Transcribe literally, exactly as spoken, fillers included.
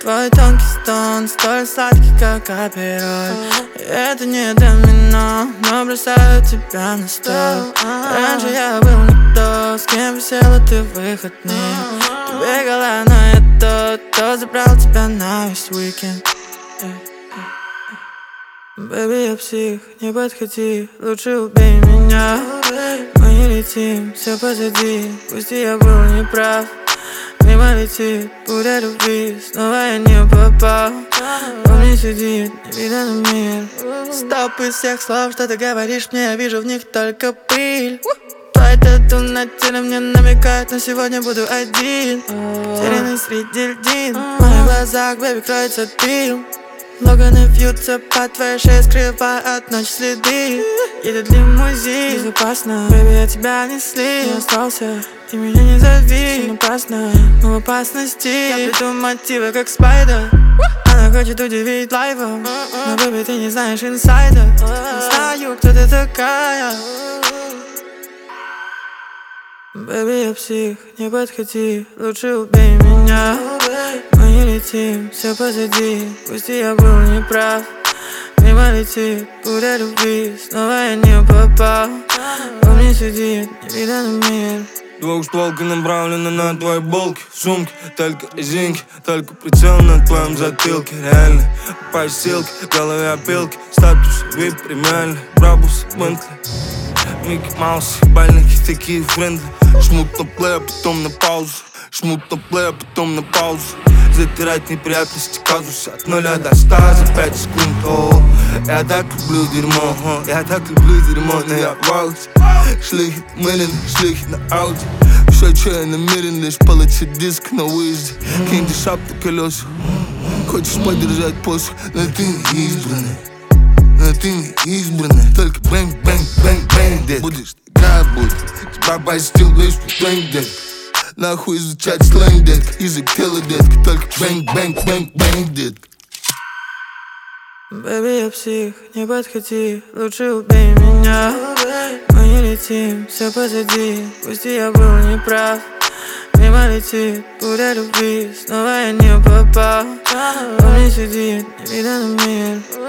Твой тонкий стон столь сладкий, как апероль. Это не домино, но бросаю тебя на стол. Раньше я был не то, с кем висела ты в выходные. Ты бегала, но я тот, кто забрал тебя на весь уикенд. Бэби, я псих, не подходи, лучше убей меня. Мы не летим, все позади, пусть и я был неправ. Мимо летит буря любви, снова я не попал. Он не сидит, невиданный мир. Стоп из всех слов, что ты говоришь мне, я вижу в них только пыль. Твой тату на теле мне намекает, но сегодня буду один. Терянный среди льдин, в моих глазах, бэби, кроется дым. Логаны вьются по твоей шее, скрывая от ночи следы. Едет лимузин, безопасно, бэби, я тебя не слил. Я остался, ты меня не зови, все напрасно, мы в опасности. Я плету мотивы, как спайдер. Она хочет удивить лайвом, но, бэби, ты не знаешь инсайда. Не знаю, кто ты такая. Бэби, я псих, не подходи, лучше убей меня. Мы не летим, все позади, пусть и я был неправ. Мимо летит буря любви, снова я не попал. Он не сидит, невиданный мир. Двухстволка направлена на твои булки, сумки, только резинки, только прицел на твоем затылке. Реально, по силке, в голове опилки, статус вип премиальный, брабус, Бентли, Микки Маус, бальники такие френдли. Жмут на плей, а потом на паузу, жмут на плей, а потом на паузу. Затирать неприятности казуса от нуля до ста за пять секунд. О, я так люблю дерьмо, о, я так люблю дерьмо, но я в ауте. Шлихи мылен, шлихи на ауди. Все, что я намерен, лишь получить диск на выезде. Кинь шапку колеса, хочешь подержать посох, но ты не избранный. Но ты не избранный, только бэнг, бэнг, бэнг, бэнг, дед. Будешь играть, будет, тебя постил весь пустынь, дед. Нахуй изучать сленг, детка, язык тела, детка, только бэнг, бэнг, бэнг, бэнг, детка. Бэби, я псих, не подходи, лучше убей меня. Мы не летим, все позади, пусть и я был неправ. Мимо летит буря любви, снова я не попал. Он не сидит, невиданный мир.